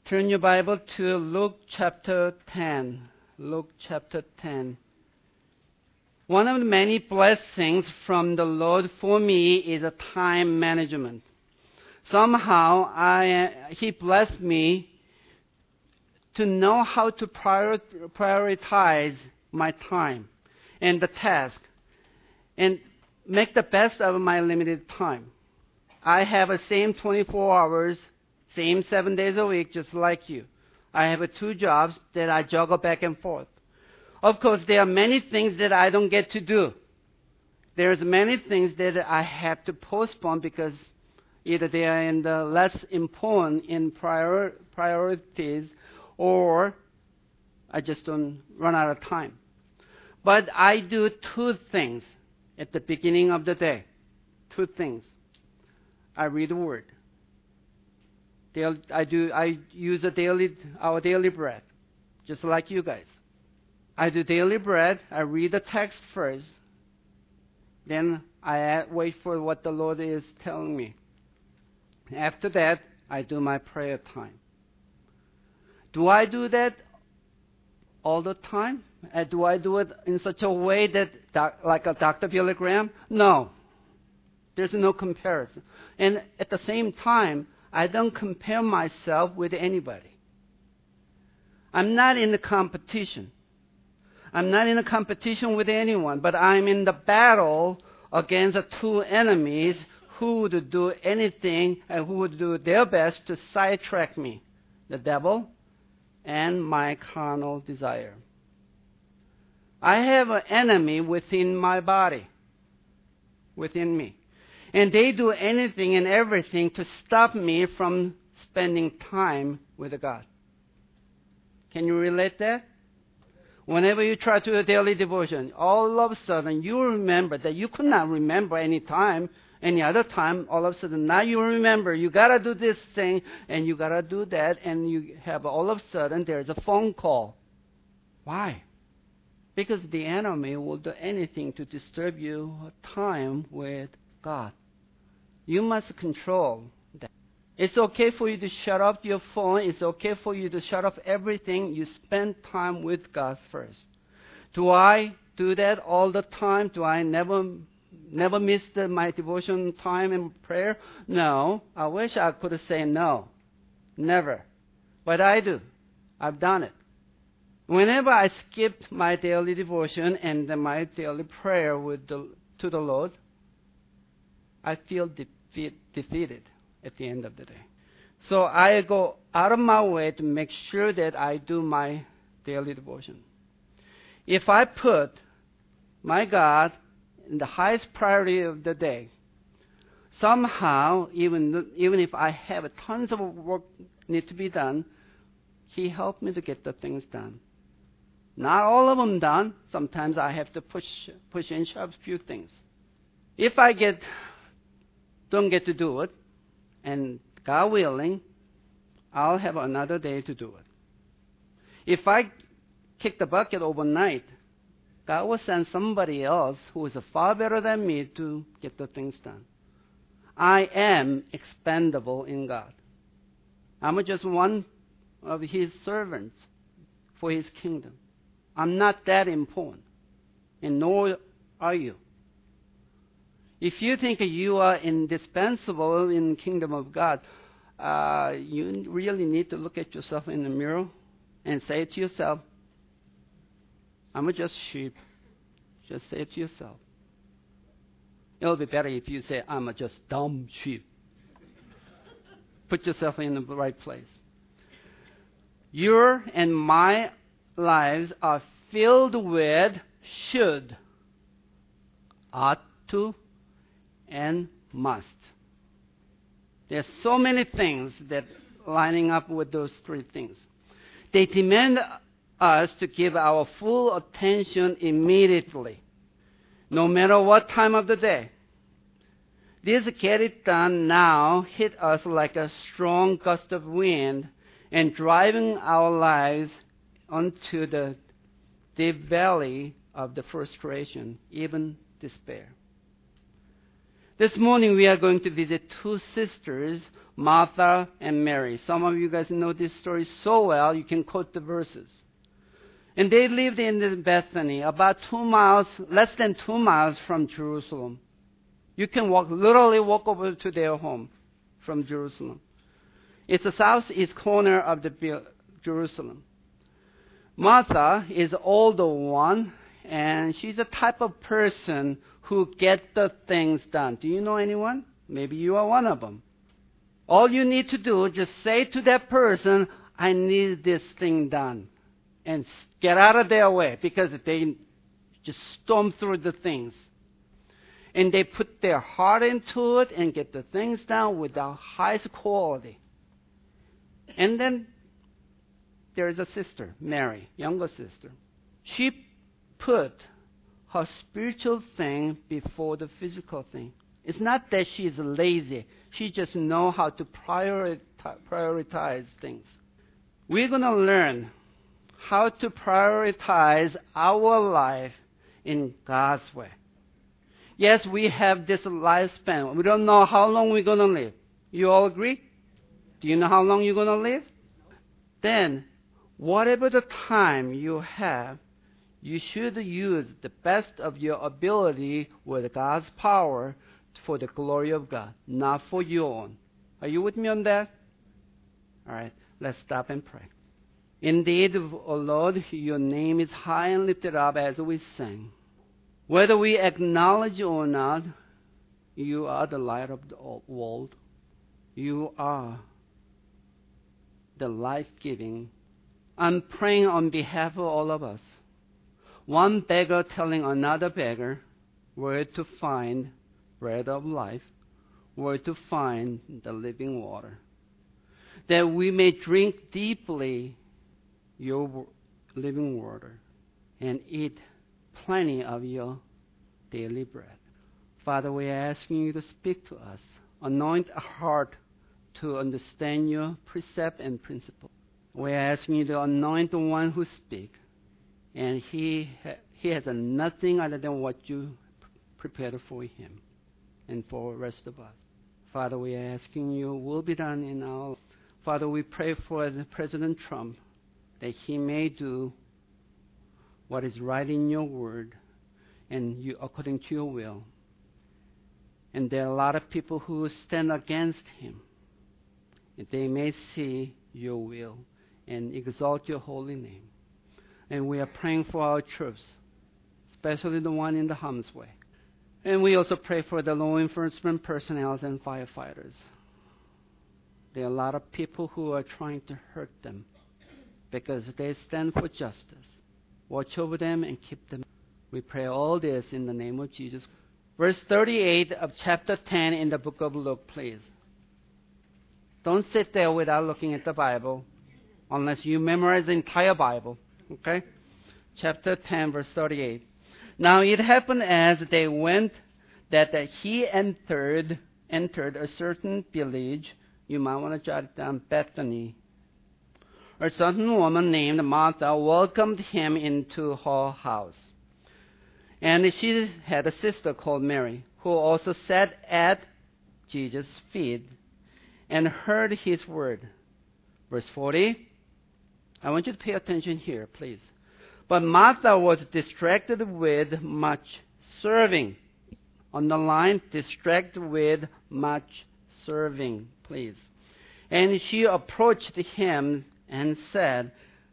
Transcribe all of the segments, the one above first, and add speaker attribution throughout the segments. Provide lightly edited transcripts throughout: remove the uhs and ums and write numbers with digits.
Speaker 1: Turn your Bible to Luke chapter 10. Luke chapter 10. One of the many blessings from the Lord for me is a time management. Somehow He blessed me to know how to prioritize my time and the task and make the best of my limited time. I have the same 24 hours, same 7 days a week, just like you. I have 2 jobs that I juggle back and forth. Of course, there are many things that I don't get to do. There's many things that I have to postpone because either they are in the less important in priorities or I just don't run out of time. But I do 2 things at the beginning of the day. 2 things. I read the Word. I use our daily bread, just like you guys. I do daily bread. I read the text first. Then I wait for what the Lord is telling me. After that, I do my prayer time. Do I do that all the time? Do I do it in such a way that, like a Dr. Billy Graham? No. There's no comparison. And at the same time, I don't compare myself with anybody. I'm not in the competition. I'm not in a competition with anyone, but I'm in the battle against the 2 enemies who would do anything and who would do their best to sidetrack me, the devil and my carnal desire. I have an enemy within my body, within me. And they do anything and everything to stop me from spending time with God. Can you relate that? Whenever you try to do a daily devotion, all of a sudden you remember that you could not remember any other time, all of a sudden now you remember you got to do this thing and you got to do that, and you have all of a sudden there's a phone call. Why? Because the enemy will do anything to disturb your time with God. You must control that. It's okay for you to shut off your phone. It's okay for you to shut off everything. You spend time with God first. Do I do that all the time? Do I never miss my devotion time and prayer? No. I wish I could say no. Never. But I do. I've done it. Whenever I skipped my daily devotion and my daily prayer to the Lord, I feel defeated at the end of the day. So I go out of my way to make sure that I do my daily devotion. If I put my God in the highest priority of the day, somehow, even if I have tons of work need to be done, He helped me to get the things done. Not all of them done. Sometimes I have to push and shove a few things. If I don't get to do it, and God willing, I'll have another day to do it. If I kick the bucket overnight, God will send somebody else who is far better than me to get the things done. I am expendable in God. I'm just one of His servants for His kingdom. I'm not that important, and nor are you. If you think you are indispensable in the kingdom of God, you really need to look at yourself in the mirror and say to yourself, I'm just sheep. Just say it to yourself. It'll be better if you say, I'm just dumb sheep. Put yourself in the right place. Your and my lives are filled with should, ought to, and must. There's so many things that lining up with those 3 things. They demand us to give our full attention immediately, no matter what time of the day. This get it done now hit us like a strong gust of wind and driving our lives onto the deep valley of the frustration, even despair. This morning we are going to visit two sisters, Martha and Mary. Some of you guys know this story so well, you can quote the verses. And they lived in Bethany, about 2 miles, less than 2 miles from Jerusalem. You can literally walk over to their home from Jerusalem. It's the southeast corner of Jerusalem. Martha is the older one, and she's the type of person who gets the things done. Do you know anyone? Maybe you are one of them. All you need to do, just say to that person, I need this thing done. And get out of their way, because they just storm through the things. And they put their heart into it and get the things done with the highest quality. And then there is a sister, Mary, younger sister. She put her spiritual thing before the physical thing. It's not that she's lazy. She just knows how to prioritize things. We're going to learn how to prioritize our life in God's way. Yes, we have this lifespan. We don't know how long we're going to live. You all agree? Do you know how long you're going to live? Then, whatever the time you have, you should use the best of your ability with God's power for the glory of God, not for your own. Are you with me on that? All right, let's stop and pray. Indeed, O Lord, your name is high and lifted up as we sing. Whether we acknowledge or not, you are the light of the world. You are the life-giving. I'm praying on behalf of all of us. One beggar telling another beggar where to find bread of life, where to find the living water, that we may drink deeply your living water and eat plenty of your daily bread. Father, we are asking you to speak to us. Anoint our heart to understand your precept and principle. We are asking you to anoint the one who speaks, and he has nothing other than what you prepared for him and for the rest of us. Father, we are asking you, will be done in our life. Father, we pray for President Trump, that he may do what is right in your word and you, according to your will. And there are a lot of people who stand against him. And they may see your will and exalt your holy name. And we are praying for our troops, especially the one in the harm's way. And we also pray for the law enforcement personnel and firefighters. There are a lot of people who are trying to hurt them because they stand for justice. Watch over them and keep them. We pray all this in the name of Jesus. Verse 38 of chapter 10 in the book of Luke, please. Don't sit there without looking at the Bible unless you memorize the entire Bible. Okay? Chapter 10, verse 38. Now it happened as they went that he entered a certain village. You might want to jot it down, Bethany. A certain woman named Martha welcomed him into her house. And she had a sister called Mary, who also sat at Jesus' feet and heard his word. Verse 40. I want you to pay attention here, please. But Martha was distracted with much serving. Underline, distracted with much serving, please. And she approached him and said,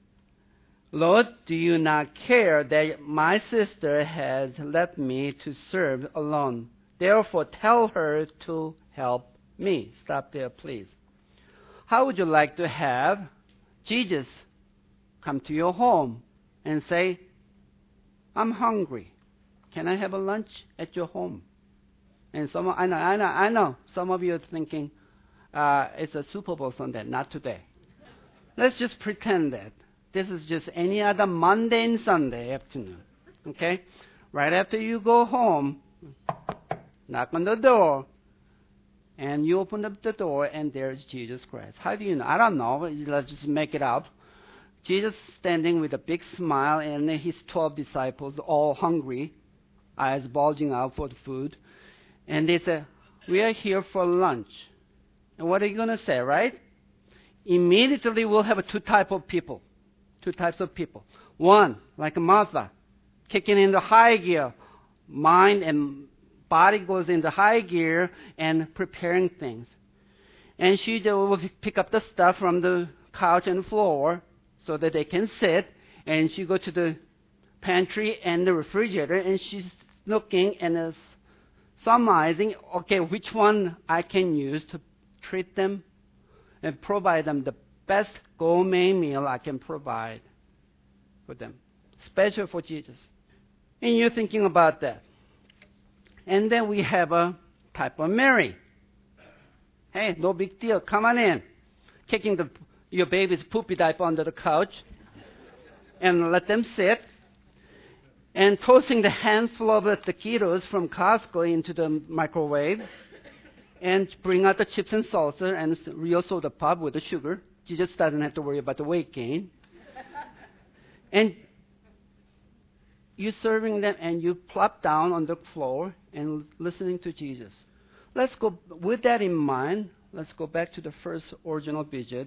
Speaker 1: Lord, do you not care that my sister has left me to serve alone? Therefore, tell her to help me. Stop there, please. How would you like to have Jesus come to your home and say, I'm hungry. Can I have a lunch at your home? And I know. Some of you are thinking, it's a Super Bowl Sunday, not today. Let's just pretend that. This is just any other mundane Sunday afternoon. Okay? Right after you go home, knock on the door, and you open up the door, and there's Jesus Christ. How do you know? I don't know. Let's just make it up. Jesus standing with a big smile, and his 12 disciples all hungry, eyes bulging out for the food. And they said, we are here for lunch. And what are you going to say, right? Immediately we'll have two types of people. One, like Martha, kicking into high gear. Mind and body goes into high gear and preparing things. And she will pick up the stuff from the couch and floor so that they can sit. And she go to the pantry and the refrigerator, and she's looking and summarizing, okay, which one I can use to treat them and provide them the best gourmet meal I can provide for them, special for Jesus. And you're thinking about that. And then we have a type of Mary. Hey, no big deal. Come on in. Kicking your baby's poopy diaper under the couch and let them sit. And tossing the handful of taquitos from Costco into the microwave. And bring out the chips and salsa and real soda pop with the sugar. Jesus doesn't have to worry about the weight gain. And you're serving them and you plop down on the floor and listening to Jesus. Let's go, with that in mind, let's go back to the first original visit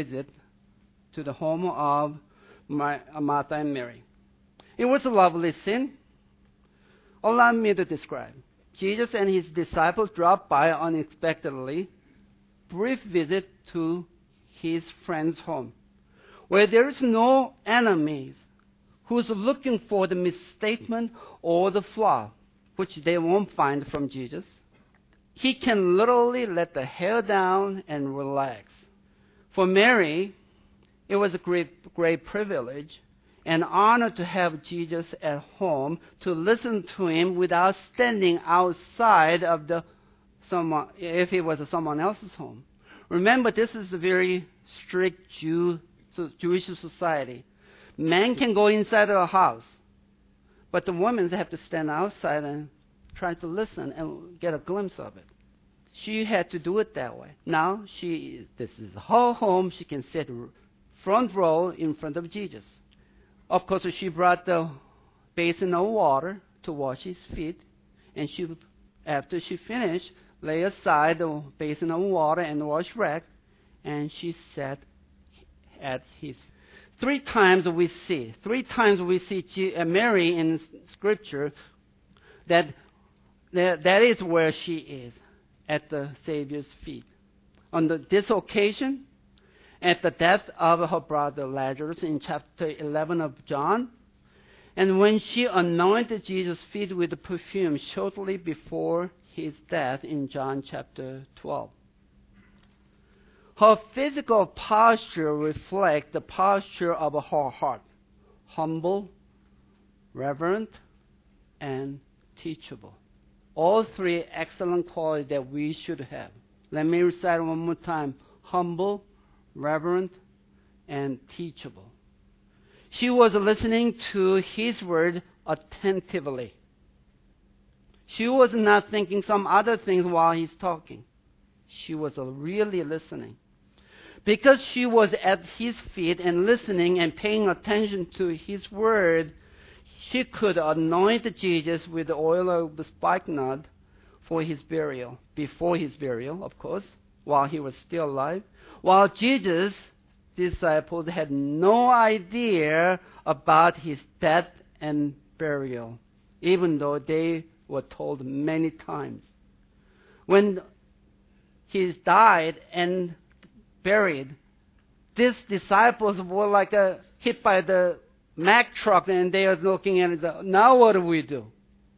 Speaker 1: to the home of Martha and Mary. It was a lovely scene. Allow me to describe. Jesus and his disciples dropped by unexpectedly, brief visit to his friend's home, where there is no enemies who's looking for the misstatement or the flaw, which they won't find from Jesus. He can literally let the hair down and relax. For Mary, it was a great privilege and honor to have Jesus at home, to listen to him without standing outside of if it was someone else's home. Remember, this is a very strict Jewish society. Men can go inside a house, but the women have to stand outside and try to listen and get a glimpse of it. She had to do it that way. Now, this is her home. She can sit front row in front of Jesus. Of course, she brought the basin of water to wash his feet, and after she finished, lay aside the basin of water and wash rack, and she sat at his feet. Three times we see Mary in Scripture that is where she is, at the Savior's feet. On this occasion, at the death of her brother Lazarus in chapter 11 of John, and when she anointed Jesus' feet with the perfume shortly before his death in John chapter 12. Her physical posture reflects the posture of her heart, humble, reverent, and teachable. All three excellent qualities that we should have. Let me recite one more time. Humble, reverent, and teachable. She was listening to his word attentively. She was not thinking some other things while he's talking. She was really listening. Because she was at his feet and listening and paying attention to his word, she could anoint Jesus with the oil of the spikenard for his burial, before his burial, of course, while he was still alive, while Jesus' disciples had no idea about his death and burial, even though they were told many times. When he died and buried, these disciples were like hit by the Mack truck, and they are looking at it. Now what do we do?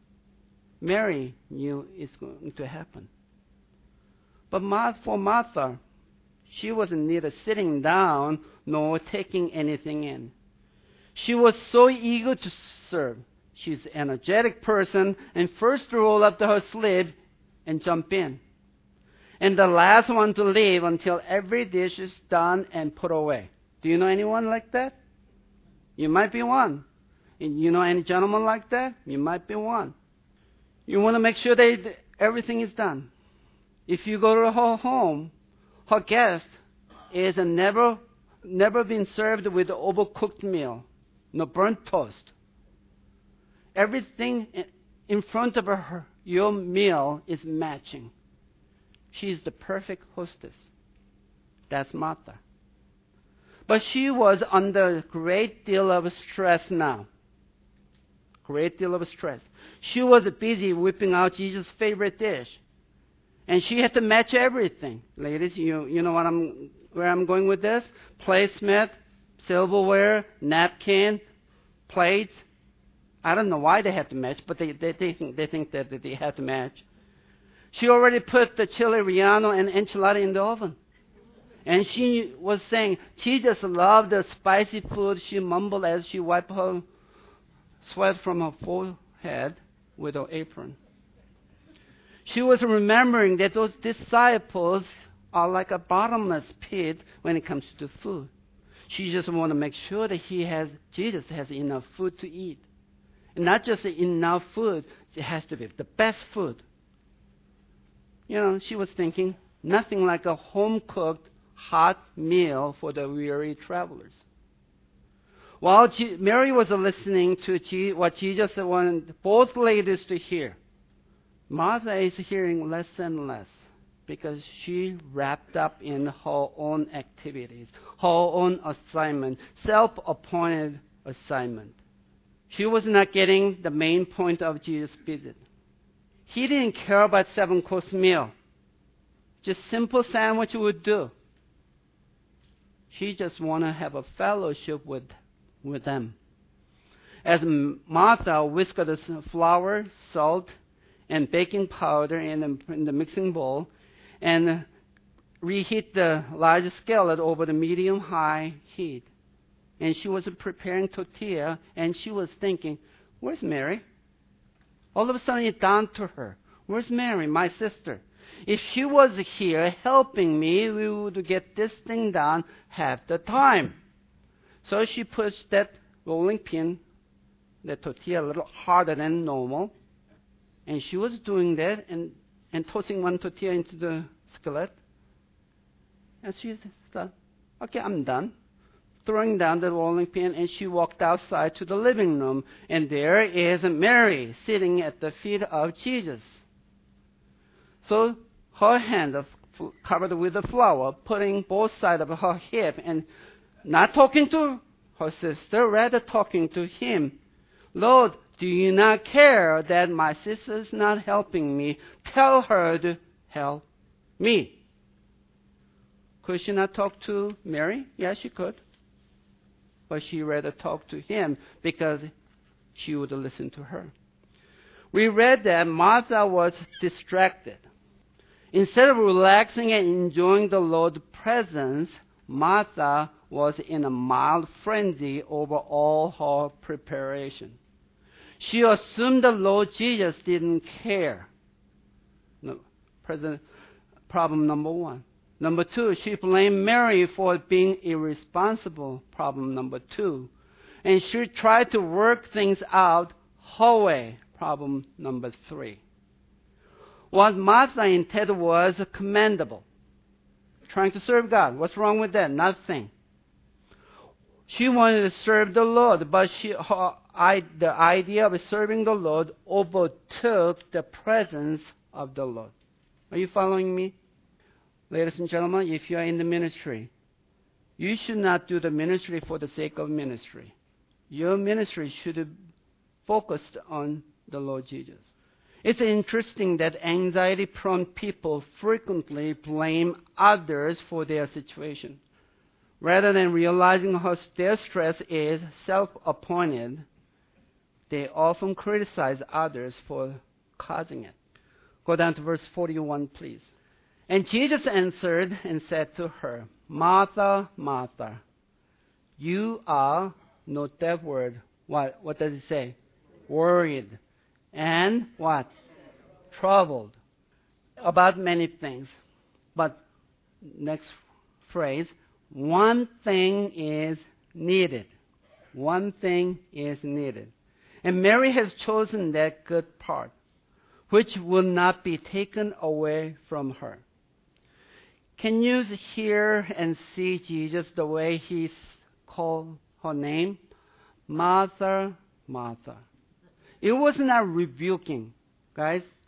Speaker 1: Mary knew it's going to happen. But for Martha, she wasn't neither sitting down nor taking anything in. She was so eager to serve. She's an energetic person, and first roll up to her sleeve and jump in. And the last one to leave until every dish is done and put away. Do you know anyone like that? You might be one. You know any gentleman like that? You might be one. You want to make sure that everything is done. If you go to her home, her guest is never been served with an overcooked meal, no burnt toast. Everything in front of her, your meal is matching. She's the perfect hostess. That's Martha. But she was under a great deal of stress now. Great deal of stress. She was busy whipping out Jesus' favorite dish. And she had to match everything. Ladies, you know where I'm going with this? Placemat, silverware, napkin, plates. I don't know why they have to match, but they think that they have to match. She already put the chili relleno and enchilada in the oven. And she was saying, Jesus loved the spicy food, she mumbled as she wiped her sweat from her forehead with her apron. She was remembering that those disciples are like a bottomless pit when it comes to food. She just wanted to make sure that Jesus has enough food to eat. And not just enough food, it has to be the best food. She was thinking, nothing like a home-cooked hot meal for the weary travelers. While Mary was listening to what Jesus wanted both ladies to hear, Martha is hearing less and less because she wrapped up in her own activities, her own assignment, self-appointed assignment. She was not getting the main point of Jesus' visit. He didn't care about 7-course meal. Just simple sandwich would do. She just wanted to have a fellowship with them. As Martha whisked the flour, salt, and baking powder in the mixing bowl and reheat the large skillet over the medium-high heat. And she was preparing tortilla, and she was thinking, where's Mary? All of a sudden it dawned to her, where's Mary, my sister? If she was here helping me, we would get this thing done half the time. So she pushed that rolling pin, the tortilla, a little harder than normal. And she was doing that and tossing one tortilla into the skillet. And she thought, okay, I'm done. Throwing down the rolling pin, and she walked outside to the living room. And there is Mary sitting at the feet of Jesus. So her hand covered with the flour, putting both sides of her hip, and not talking to her sister, rather talking to him. Lord, do you not care that my sister is not helping me? Tell her to help me. Could she not talk to Mary? Yeah, she could. But she rather talked to him because she would listen to her. We read that Martha was distracted. Instead of relaxing and enjoying the Lord's presence, Martha was in a mild frenzy over all her preparation. She assumed the Lord Jesus didn't care. Problem number one. Number two, she blamed Mary for being irresponsible. Problem number two. And she tried to work things out her way. Problem number three. What Martha intended was commendable. Trying to serve God. What's wrong with that? Nothing. She wanted to serve the Lord, but the idea of serving the Lord overtook the presence of the Lord. Are you following me? Ladies and gentlemen, if you are in the ministry, you should not do the ministry for the sake of ministry. Your ministry should be focused on the Lord Jesus. It's interesting that anxiety-prone people frequently blame others for their situation. Rather than realizing how their stress is self-appointed, they often criticize others for causing it. Go down to verse 41, please. And Jesus answered and said to her, Martha, Martha, you are, note that word, what does it say? Worried. And what? Troubled about many things. But next phrase, one thing is needed. One thing is needed. And Mary has chosen that good part, which will not be taken away from her. Can you hear and see Jesus the way he called her name? Martha, Martha. It was not rebuking, guys.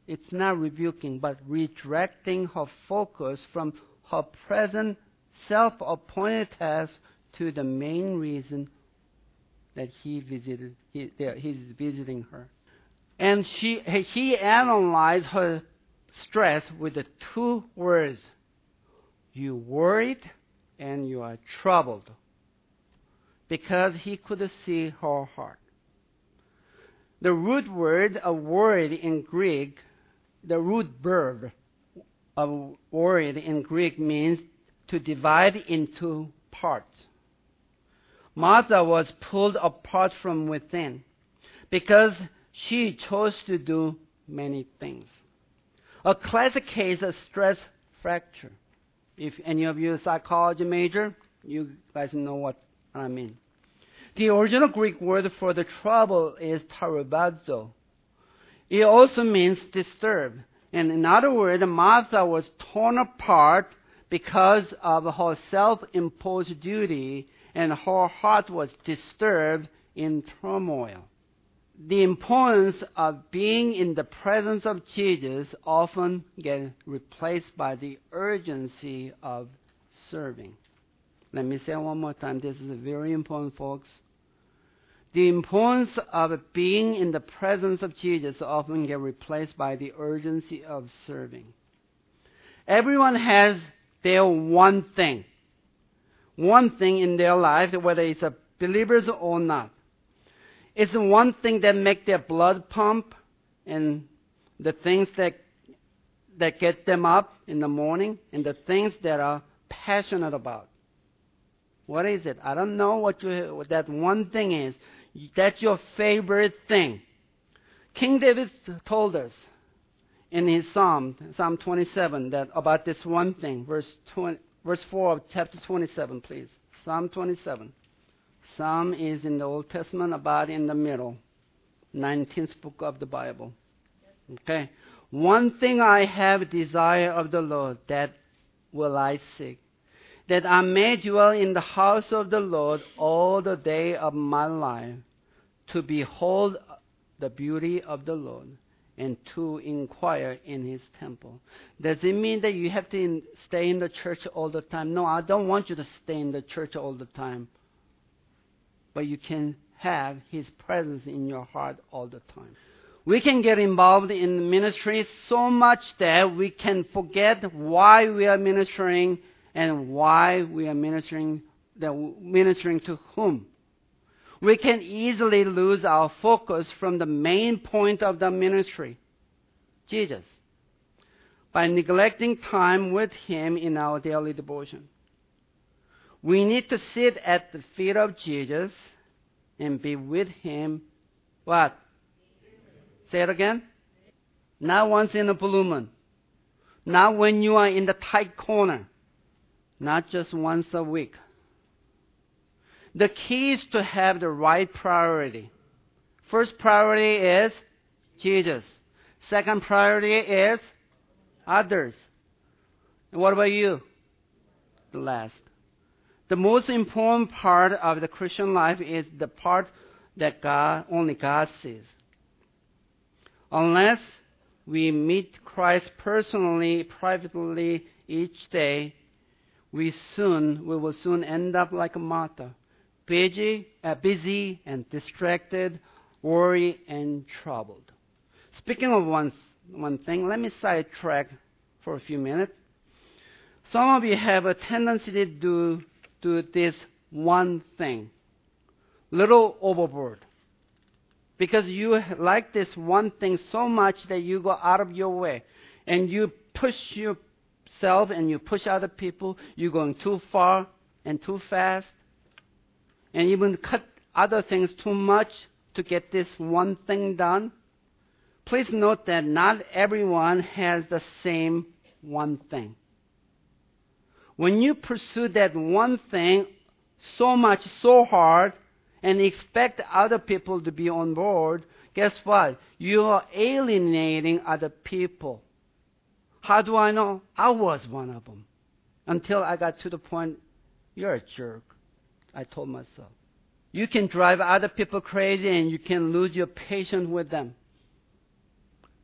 Speaker 1: It's not rebuking, but redirecting her focus from her present self-appointed task to the main reason that he's visiting her. And he analyzed her stress with the two words: you worried and you are troubled, because he could see her heart. The root word of worried in Greek, the root verb of worried in Greek means to divide into parts. Martha was pulled apart from within because she chose to do many things. A classic case of stress fracture. If any of you are a psychology major, you guys know what I mean. The original Greek word for the trouble is tarabazo. It also means disturbed. And in other words, Martha was torn apart because of her self-imposed duty, and her heart was disturbed in turmoil. The importance of being in the presence of Jesus often gets replaced by the urgency of serving. Let me say it one more time. This is very important, folks. The importance of being in the presence of Jesus often gets replaced by the urgency of serving. Everyone has their one thing in their life, whether it's a believers or not. It's one thing that makes their blood pump, and the things that get them up in the morning, and the things that are passionate about. What is it? I don't know what that one thing is. That's your favorite thing. King David told us in his Psalm 27, that about this one thing. Verse 4 of chapter 27, please. Psalm 27. Psalm is in the Old Testament, about in the middle. 19th book of the Bible. Okay. One thing I have desire of the Lord, that will I seek, that I may dwell in the house of the Lord all the day of my life, to behold the beauty of the Lord, and to inquire in his temple. Does it mean that you have to stay in the church all the time? No, I don't want you to stay in the church all the time. But you can have his presence in your heart all the time. We can get involved in ministry so much that we can forget why we are ministering and why we are ministering to whom. We can easily lose our focus from the main point of the ministry, Jesus, by neglecting time with him in our daily devotion. We need to sit at the feet of Jesus and be with him. What? Say it again. Not once in a blue moon. Not when you are in the tight corner. Not just once a week. The key is to have the right priority. First priority is Jesus. Second priority is others. And what about you? The last. The most important part of the Christian life is the part that only God sees. Unless we meet Christ personally, privately, each day, we will soon end up like Martha, busy and distracted, worried and troubled. Speaking of one thing, let me sidetrack for a few minutes. Some of you have a tendency to do this one thing, little overboard, because you like this one thing so much that you go out of your way and you push yourself and you push other people. You're going too far and too fast, and even cut other things too much to get this one thing done. Please note that not everyone has the same one thing. When you pursue that one thing so much, so hard, and expect other people to be on board, guess what? You are alienating other people. How do I know? I was one of them. Until I got to the point, you're a jerk, I told myself. You can drive other people crazy and you can lose your patience with them.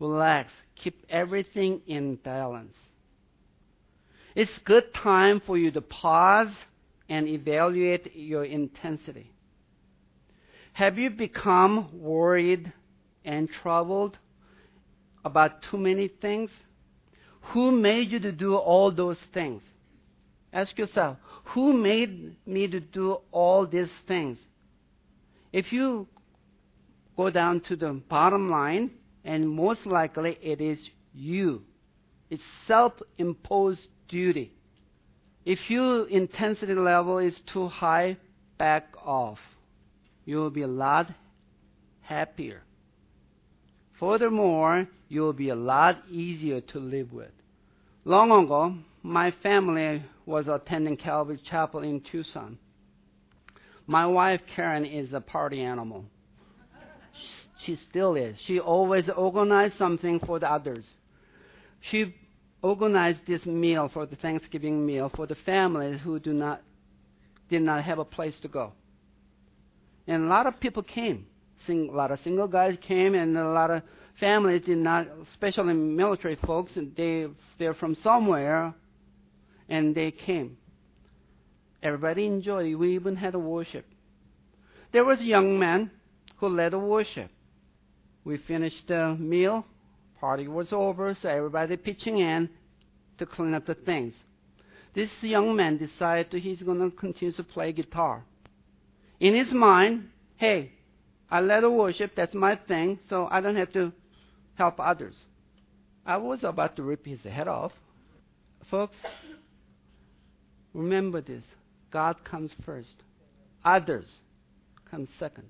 Speaker 1: relax, keep everything in balance. It's good time for you to pause and evaluate your intensity. Have you become worried and troubled about too many things? Who made you to do all those things? Ask yourself, who made me to do all these things? If you go down to the bottom line, and most likely it is you. It's self-imposed duty. If your intensity level is too high, back off. You will be a lot happier. Furthermore, you will be a lot easier to live with. Long ago, my family was attending Calvary Chapel in Tucson. My wife, Karen, is a party animal. She still is. She always organized something for the others. She organized this meal for the Thanksgiving meal for the families who did not have a place to go. And a lot of people came. A lot of single guys came, and a lot of families did not, especially military folks, they're from somewhere, and they came. Everybody enjoyed. We even had a worship. There was a young man who led a worship. We finished the meal. Party was over, so everybody pitching in to clean up the things. This young man decided he's going to continue to play guitar. In his mind, hey, I led a worship, that's my thing, so I don't have to help others. I was about to rip his head off. Folks, remember this. God comes first. Others come second.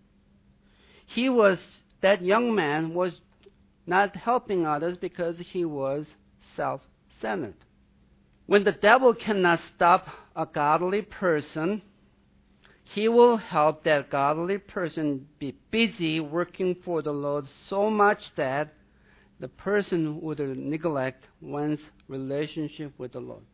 Speaker 1: That young man was not helping others because he was self-centered. When the devil cannot stop a godly person, he will help that godly person be busy working for the Lord so much that the person would neglect one's relationship with the Lord.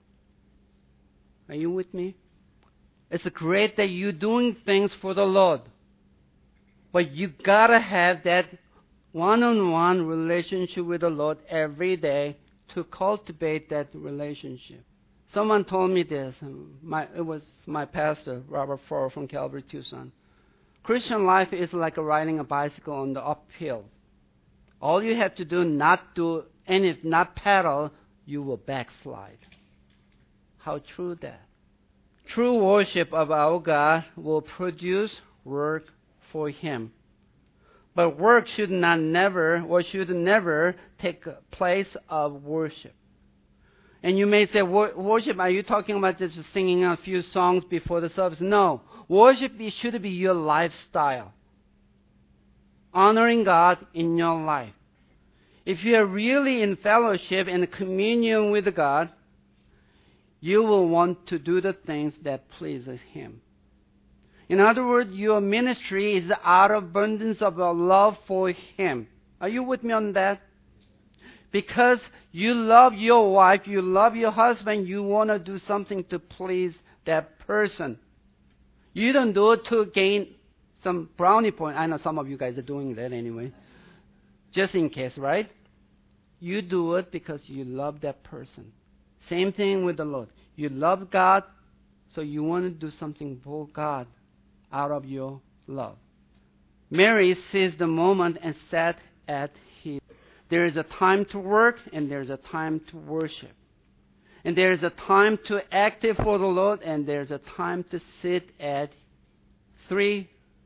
Speaker 1: Are you with me? It's great that you're doing things for the Lord, but you gotta have that one-on-one relationship with the Lord every day to cultivate that relationship. Someone told me this. It was my pastor, Robert Farr from Calvary Tucson. Christian life is like riding a bicycle on the uphills. All you have to do, not pedal, you will backslide. How true that. True worship of our God will produce work for Him. But work should never take place of worship. And you may say, worship, are you talking about just singing a few songs before the service? No. Worship should be your lifestyle. Honoring God in your life. If you are really in fellowship and communion with God, you will want to do the things that pleases Him. In other words, your ministry is out of abundance of a love for Him. Are you with me on that? Because you love your wife, you love your husband, you want to do something to please that person. You don't do it to gain some brownie point. I know some of you guys are doing that anyway. Just in case, right? You do it because you love that person. Same thing with the Lord. You love God, so you want to do something for God out of your love. Mary seized the moment and sat at His. There is a time to work and there is a time to worship. And there is a time to active for the Lord and there is a time to sit at three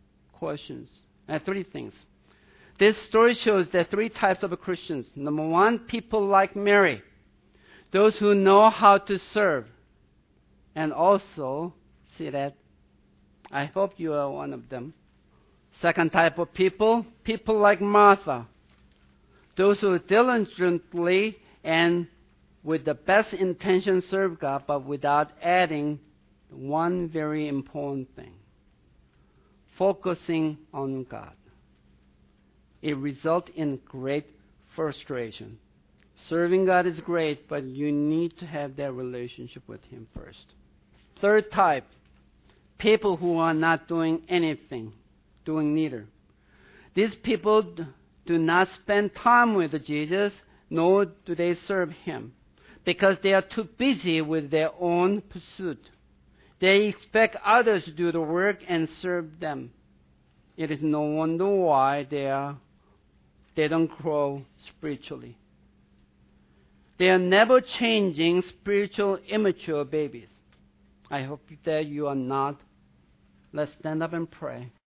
Speaker 1: things. This story shows there are three types of Christians. Number one, people like Mary. Those who know how to serve. And also, see that? I hope you are one of them. Second type of people like Martha. Those who diligently and with the best intention serve God, but without adding one very important thing. Focusing on God. It results in great frustration. Serving God is great, but you need to have that relationship with Him first. Third type, people who are not doing anything, doing neither. These people do not spend time with Jesus, nor do they serve Him, because they are too busy with their own pursuit. They expect others to do the work and serve them. It is no wonder why they don't grow spiritually. They are never changing spiritual immature babies. I hope that you are not. Let's stand up and pray.